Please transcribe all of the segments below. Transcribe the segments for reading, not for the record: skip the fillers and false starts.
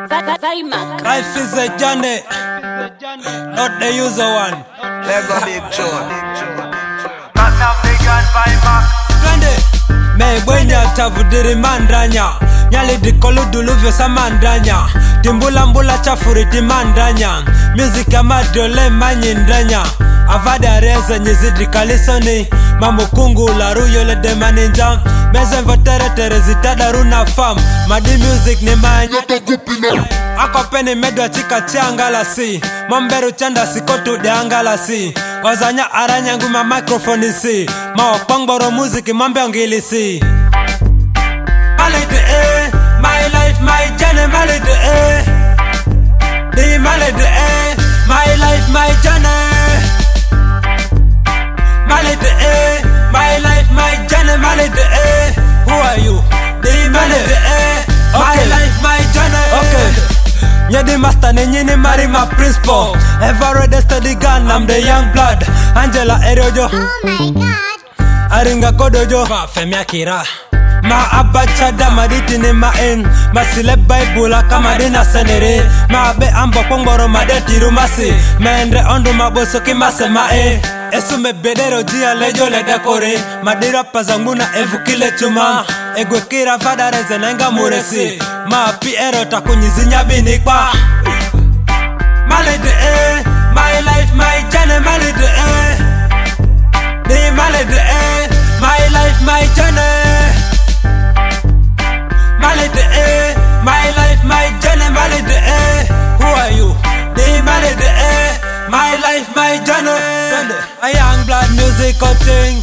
Life is a journey, not the user one. Lego big tune. Me bwenya tavudiri mandanya Nyali dikolu duluvyo sa mandanya Timbula mbula chafuriti mandanya Music ya madole manyindanya Avada reze nyizidi kalisoni Mamukungu la ruyo le demaninja Meze mvotere terezitada runa fam Madi music ni manya Ako peni medwa chika chiangala si Momberu chanda sikotu de angala si Ozanya aranya nguma microphone si Mawapangboro music mambe angili si Malade my life, my journey, malade Di malade my life, my journey Malade my life, my journey, malade Who are you? Di malade my life, my journey Okay Nye di master ni nyini mari ma principal Ever ready steady gun, I'm the young blood Angela Erojo Oh my god Aringa kodojo Ma femia kira Ma abacha da maditi ni ma en Masile baibula kama dina senere Ma be ambo pongoro madeti rumasi Mendre ondu maboso kimase ma Esu me bedero jia lejo le dekore Madira pazanguna evukile chuma Egwe kira vada reze nenga muresi Ma piero takunyizinya binikwa Malade my life, my journey, malade Di malade my life, my journey Malade my life, my journey, malade Who are you? Di malade my life, my journey A young blood music thing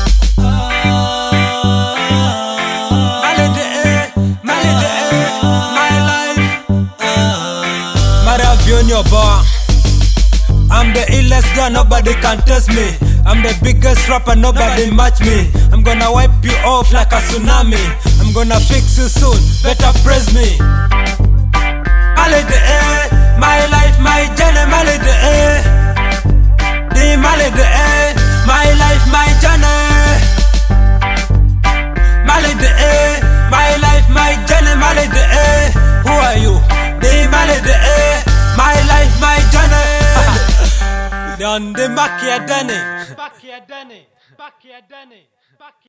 I'm the illest guy, nobody can test me I'm the biggest rapper, nobody match me I'm gonna wipe you off like a tsunami I'm gonna fix you soon, better praise me Malade my life, my journey, malade Di malade my life, my journey Malade my life, my journey, malade Who are you? Di malade my life, my journey Dande makia dane